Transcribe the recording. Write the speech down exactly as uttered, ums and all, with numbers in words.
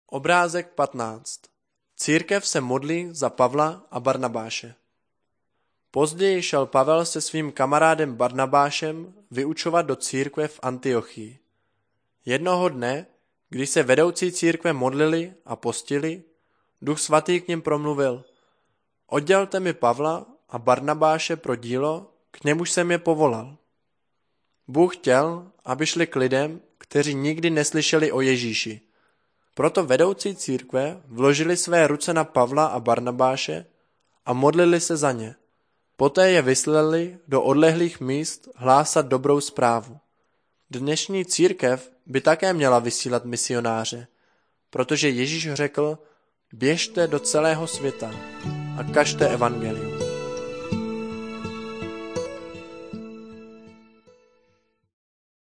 Obrázek patnáct. Církev se modlí za Pavla a Barnabáše. Později šel Pavel se svým kamarádem Barnabášem vyučovat do církve v Antiochii. Jednoho dne, když se vedoucí církve modlili a postili, Duch svatý k nim promluvil: Oddělte mi Pavla a Barnabáše pro dílo, k němuž jsem je povolal. Bůh chtěl, aby šli k lidem, kteří nikdy neslyšeli o Ježíši. Proto vedoucí církve vložili své ruce na Pavla a Barnabáše a modlili se za ně. Poté je vyslali do odlehlých míst hlásat dobrou zprávu. Dnešní církev by také měla vysílat misionáře, protože Ježíš řekl: běžte do celého světa a kažte evangelium.